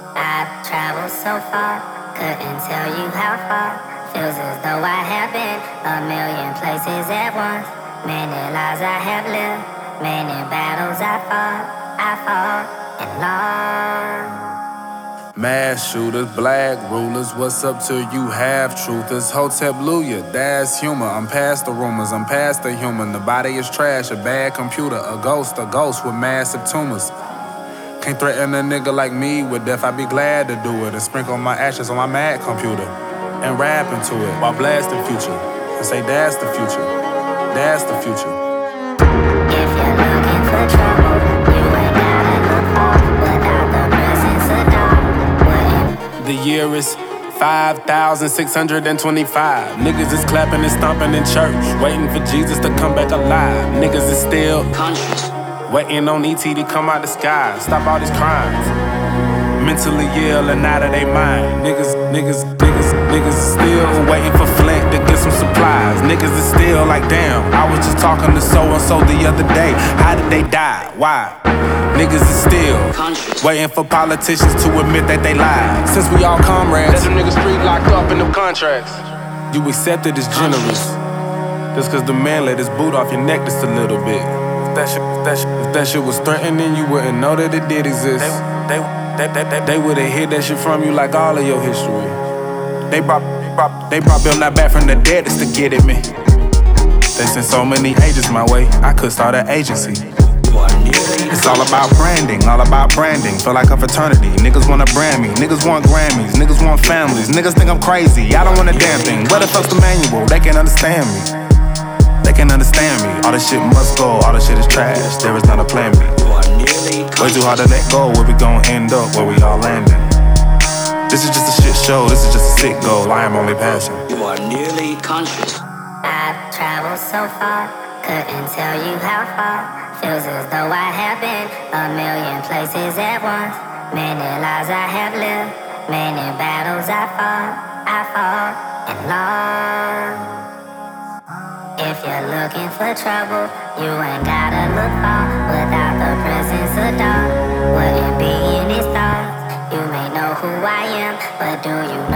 I've traveled so far, couldn't tell you how far. Feels as though I have been a million places at once. Many lives I have lived, many battles I fought and lost. Mass shooters, black rulers, what's up to you half truthers? Hotepluya, that's humor. I'm past the rumors, I'm past the human. The body is trash, a bad computer, a ghost with massive tumors. Can't threaten a nigga like me with death, I'd be glad to do it. And sprinkle my ashes on my mad computer and rap into it while blasting future. And say that's the future, that's the future. If you're looking for trouble, you ain't gotta look far. Without the presence of God, the year is 5,625. Niggas is clapping and stomping in church, waiting for Jesus to come back alive. Niggas is still conscious, waiting on E.T. to come out the sky, stop all these crimes. Mentally ill and out of their mind. Niggas is still waiting for Flint to get some supplies. Niggas is still like, damn, I was just talking to so-and-so the other day. How did they die? Why? Niggas is still waiting for politicians to admit that they lied. Since we all comrades, let them niggas street locked up in them contracts. You accept it as generous, just cause the man let his boot off your neck just a little bit. If that shit was threatening, you wouldn't know that it did exist. They would've hid that shit from you like all of your history. They brought Bill Nye back from the dead just to get at me. They sent so many agents my way, I could start an agency. It's all about branding, feel like a fraternity. Niggas wanna brand me, niggas want Grammys, niggas want families. Niggas think I'm crazy, I don't want a damn thing. Where the fuck's the manual? They can't understand me. They can't understand me. All this shit must go, all this shit is trash. There is not a plan B. Way too hard to let go, where we gon' end up, where we all landing. This is just a shit show, this is just a sick goal, I am only passing. You are nearly conscious. I've traveled so far, couldn't tell you how far. Feels as though I have been a million places at once. Many lives I have lived, many battles I fought and lost. If you're looking for trouble, you ain't gotta look far. Without the presence of God, wouldn't be in his thoughts. You may know who I am, but do you